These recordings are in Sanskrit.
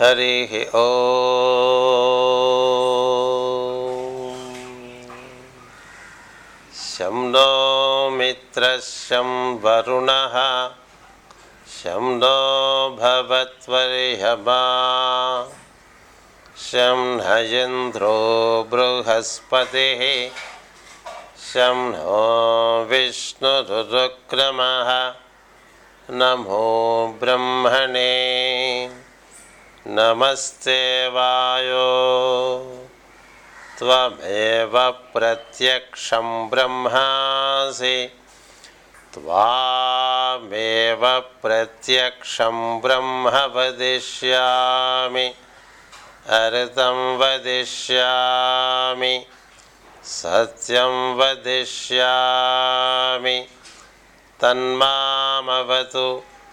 हरिः ॐ। शं नो मित्रः शं वरुणः शं नो भवत्वर्यमा शं नः इन्द्रो बृहस्पतिः शं नो विष्णुरुक्रमः नमो ब्रह्मणे नमस्ते वायो त्वमेव प्रत्यक्षं ब्रह्मासि त्वामेव प्रत्यक्षं ब्रह्म वदिष्यामि अर्थं वदिष्यामि सत्यं वदिष्यामि तन्मामवतु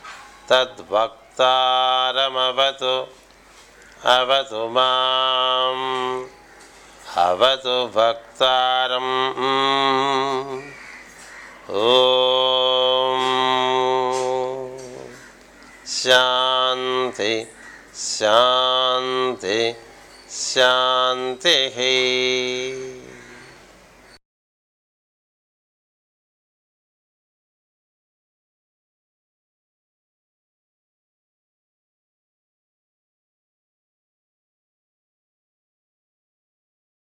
तद्वक्तारमवतु अवतु माम् अवतु वक्तारम् ॐ शान्ति शान्ति शान्तिः।